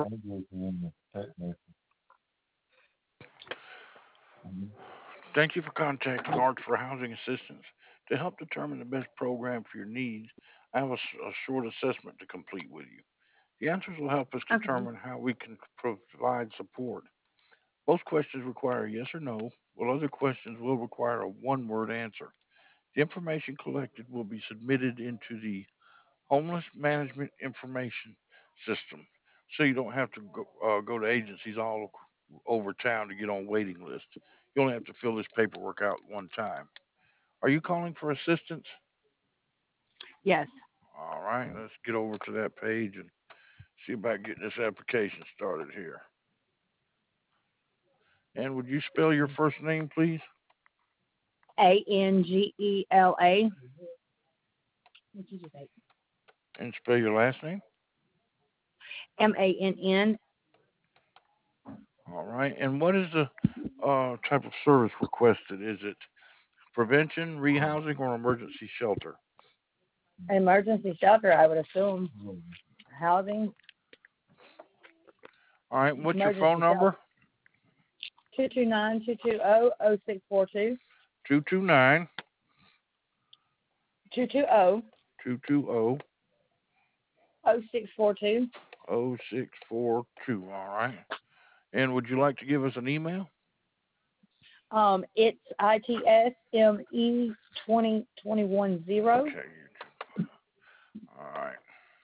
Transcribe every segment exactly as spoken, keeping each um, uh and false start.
Thank you for contacting Arts for Housing Assistance. To help determine the best program for your needs, I have a, s- a short assessment to complete with you. The answers will help us Okay. determine how we can provide support. Most questions require yes or no, while other questions will require a one word answer. The information collected will be submitted into the Homeless Management Information System, so you don't have to go, uh, go to agencies all ac- over town to get on waiting lists. You only have to fill this paperwork out one time. Are you calling for assistance? Yes. All right, let's get over to that page and see about getting this application started here. And would you spell your first name, please, A N G E L A. What did you say? and spell your last name? M A N N. All right, and what is the uh, type of service requested? Is it prevention, rehousing, or emergency shelter? Emergency shelter, I would assume. Housing. All right, what's your phone Emergency shelter. number? Two two nine two two zero zero six four two. Two two nine Two two zero two two zero zero six four two. zero six four two. All right. And would you like to give us an email? Um, it's I T S M E twenty twenty one zero. Okay. All right.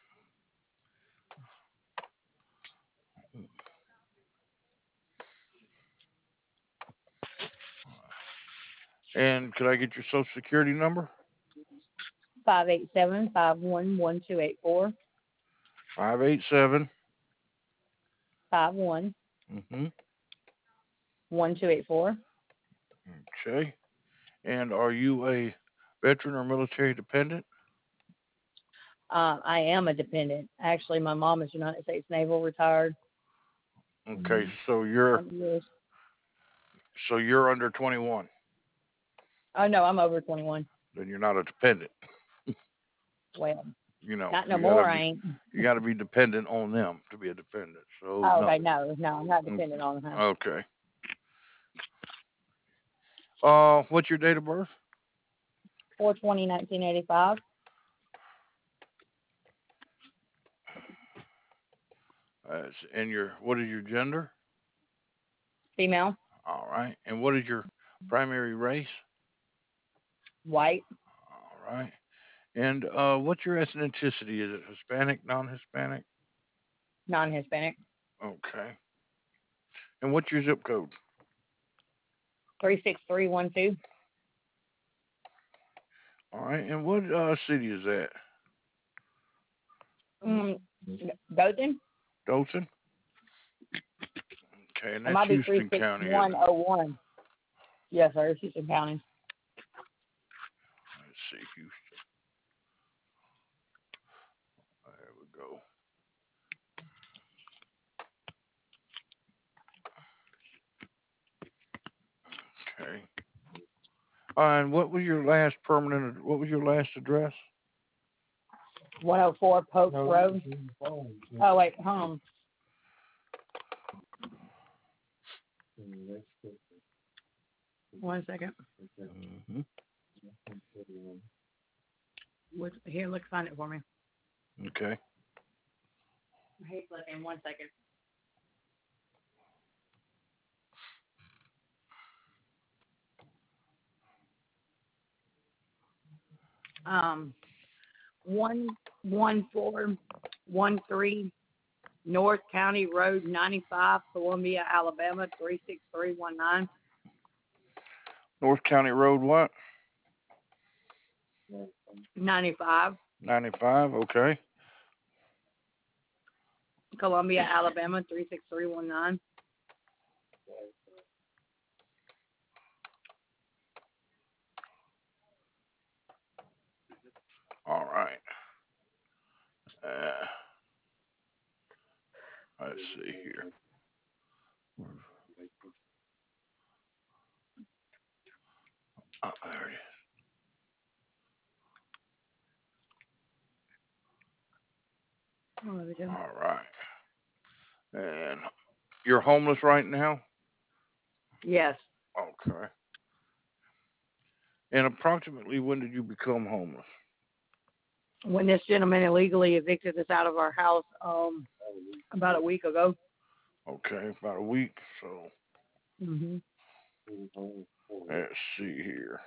And could I get your social security number? Five eight seven five one one two eight four. Five eight seven. Five one Mm-hmm. one two eight four. Okay. And are you a veteran or military dependent? Uh, I am a dependent. Actually, my mom is United States Naval retired. Okay. So you're twenty years. so you're under twenty-one. Oh no, I'm over twenty one. Then you're not a dependent. Well, You know, not no you gotta more. I be ain't. you gotta be dependent on them to be a dependent. So Oh, no. okay, no, no, I'm not Mm, dependent on her. okay. Uh, what's your date of birth? Four twenty nineteen eighty five. Uh, and your what is your gender? Female, All right. And what is your primary race? white, All right. And uh, what's your ethnicity? Is it Hispanic, non-Hispanic? non Hispanic. Okay. And what's your zip code? Three six three one two. All right. And what uh, city is that? Mm, Dothan. Dothan. Okay. And It that's might be three Houston six County, isn't one it? oh one. Yes, sir. Houston County. Let's see, Houston. There we go. Okay. Uh, and what was your last permanent? What was your last address? One oh four Pope Road. Oh wait, home. One second. Hmm. What's, here, look, find it for me. Okay. I hate looking. One second. Um, one one four one three North County Road ninety five, Columbia, Alabama three six three one nine. North County Road what? Ninety five, ninety-five. Okay. Columbia, Alabama three six three one nine. All right. Uh, let's see here. Oh, there it Oh, there we is. go. All right. And you're homeless right now? Yes. Okay. And approximately when did you become homeless? When this gentleman illegally evicted us out of our house um about a week ago. Okay, about a week. So Mhm. let's see here.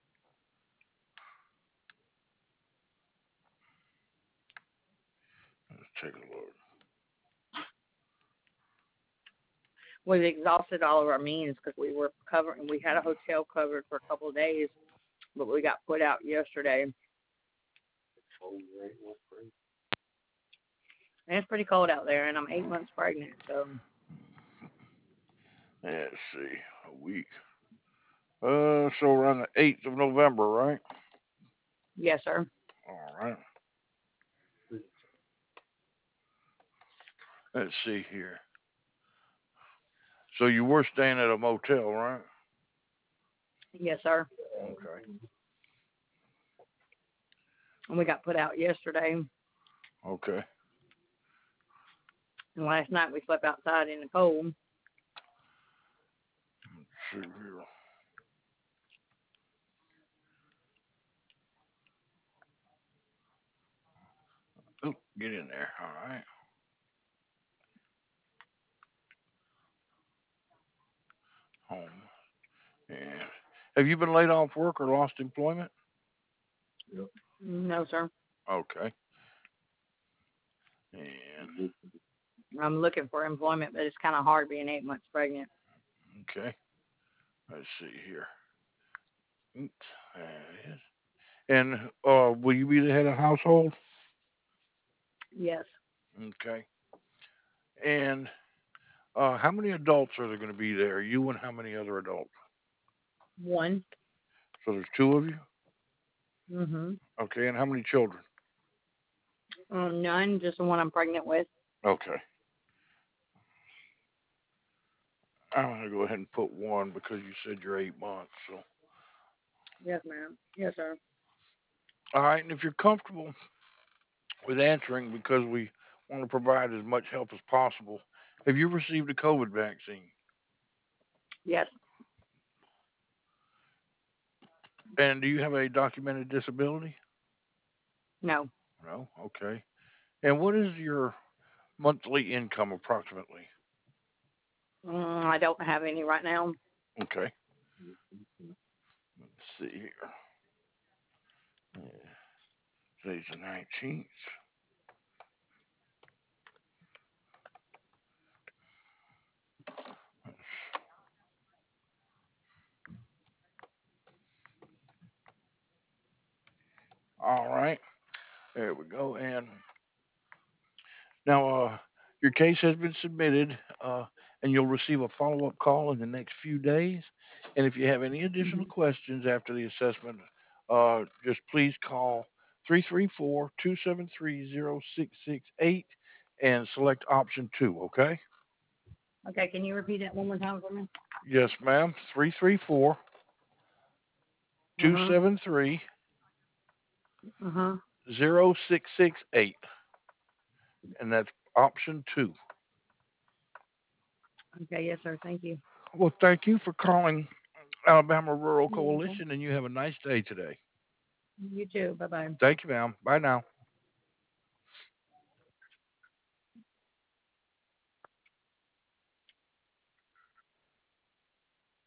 Let's take a look. We've exhausted all of our means because we were covering. We had a hotel covered for a couple of days, but we got put out yesterday. And it's pretty cold out there, and I'm eight months pregnant. So Let's see. A week. Uh, so around the eighth of November, right? yes, sir. All right. Let's see here. So you were staying at a motel, right? Yes, sir. Okay. And we got put out yesterday. Okay. And last night we slept outside in the cold. Let's see here. Oop, get in there. All right. Home. And have you been laid off work or lost employment? No, sir. Okay. And I'm looking for employment, but it's kind of hard being eight months pregnant. okay. Let's see here. Oops, there it is. And uh, will you be the head of household? Yes, Okay. And uh, how many adults are there going to be there? You and how many other adults? one. So there's two of you. Mhm. Okay. And how many children? Um, none, just the one I'm pregnant with. Okay. I'm going to go ahead and put one because you said you're eight months. So Yes, ma'am. Yes, sir. all right. And if you're comfortable with answering, because we want to provide as much help as possible, have you received a COVID vaccine? Yes. And do you have a documented disability? No. No. Okay. And what is your monthly income approximately? Mm, I don't have any right now. Okay. Let's see here. Yeah, today's the nineteenth. All right. There we go. And now uh, your case has been submitted, uh, and you'll receive a follow up call in the next few days. And if you have any additional Mhm. questions after the assessment, uh, just please call three three four, two seven three, zero six six eight and select option two. Okay. Okay, can you repeat that one more time for me? Yes, ma'am. three three four, Uh two huh. seven three, Uh huh. zero six six eight, and that's option two. Okay. Yes, sir. Thank you. Well, thank you for calling Alabama Rural You're welcome. Coalition, and you have a nice day today. You too. Bye bye. Thank you, ma'am. Bye now.